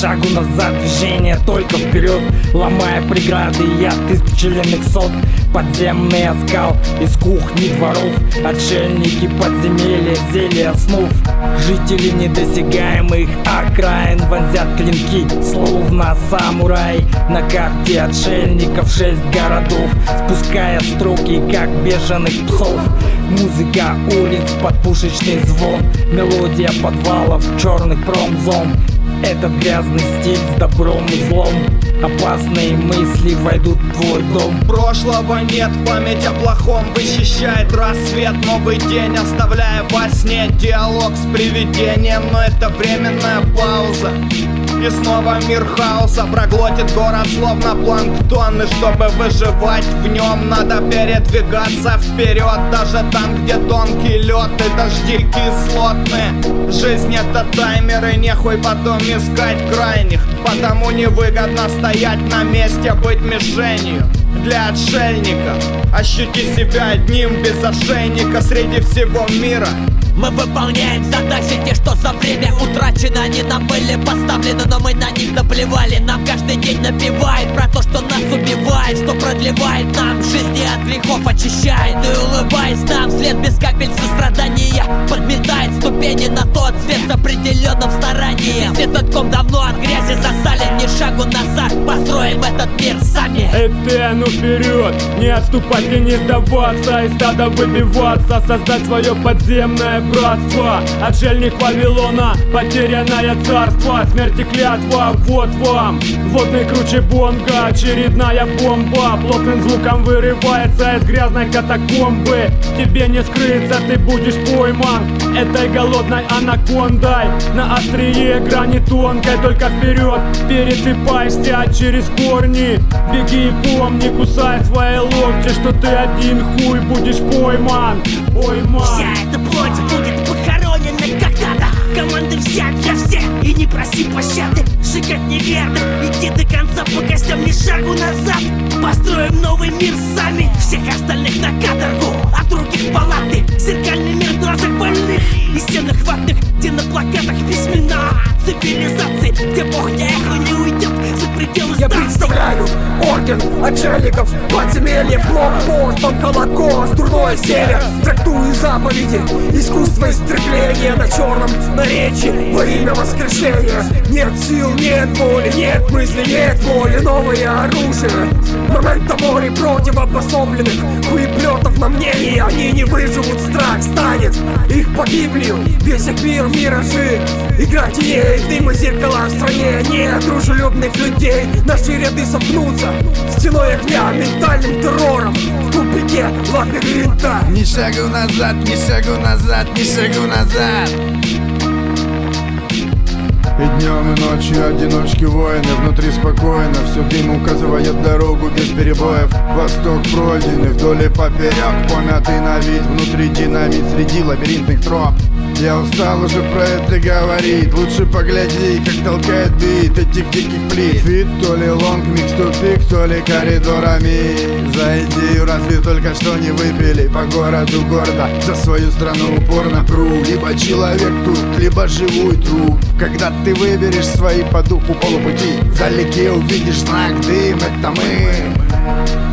шагу назад, движение только вперед, ломая преграды, яд из пчелиных сот. Подземный оскал из кухни дворов, отшельники подземелья, зелья снов. Жители недосягаемых окраин вонзят клинки, словно самурай. На карте отшельников 6 городов, спуская строки, как бешеных псов. Музыка улиц под пушечный звон, мелодия подвалов черных промзон. Этот грязный стиль с добром и злом, опасные мысли войдут в твой дом. Прошлого нет, память о плохом вычищает рассвет. Новый день оставляя во сне диалог с привидением, но это временная пауза. И снова мир хаоса проглотит город словно планктон. И чтобы выживать в нем, надо передвигаться вперед, даже там, где тонкий лед и дожди кислотные. Жизнь это таймер, и нехуй потом искать крайних, потому невыгодно стоять на месте, быть мишенью для отшельников. Ощути себя одним без ошейника среди всего мира. Мы выполняем задачи, те, что за время утрачено. Они нам были поставлены, но мы на них наплевали. Нам каждый день напевает про то, что нас убивает, что продлевает нам жизни от грехов очищает. И улыбаясь нам вслед без капель сострадания, подметает ступени на тот свет с определенным старанием. Все тотком давно от грязи засален, ни шагу назад, построим этот мир сами. Эй, ну вперед, не отступать и не сдаваться, из стада выбиваться, создать свое подземное братство. Отшельник Вавилона, потерянное царство, смерть и клятва, вот вам. Водный круче бонга, очередная бомба, плотным звуком вырывается из грязной катакомбы. Тебе не скрыться, ты будешь пойман этой голодной анакондой. На острие грани тонкой, только вперед пересыпаешься через корни. Беги и помни, кусай свои локти, что ты один хуй будешь пойман. Вся эта плоть будет похоронена когда-то. Команды взять для всех и не проси пощады. Сжигать неверно, идти до конца по костям, ни шагу назад. Построим новый мир сами, всех остальных на каторгу, а других палаты. Зеркальный мир глазах больных и стенах ватных, где на плакатах письмена цивилизации, где бог не эхо не уйдет за пределы станции. Я представляю орден отшельников, подземелье, блокпост, банколокост, дурной север. Трактую заповеди, искусство истребления на черном наречии во имя воскрешения. Нет сил, нет боли, нет мысли, нет воли, новое оружие. Момента море против обособленных хуеплетов на мнение. Они не выживут, страх станет их погибелью. Весь их мир, миражи, игра теней, дым и зеркала в стране. Нет дружелюбных людей, наши ряды сомкнутся стеной огня, ментальным террором в тупике лабиринта. Ни шагу назад, ни шагу назад, ни шагу назад. И днем, и ночью одиночки воины, внутри спокойно, все дым указывает дорогу без перебоев. Восток пройденный вдоль и поперек, помятый на вид, внутри динамит среди лабиринтных троп. Я устал уже про это говорить, лучше погляди, как толкает бит этих диких плит. Фит, то ли лонг, микс, тупик, то ли коридорами. За идею разве только что не выпили, по городу гордо за свою страну упорно пру. Либо человек тут, либо живой труп. Когда ты выберешь свои по духу полупути, вдалеке увидишь знак дым, это мы.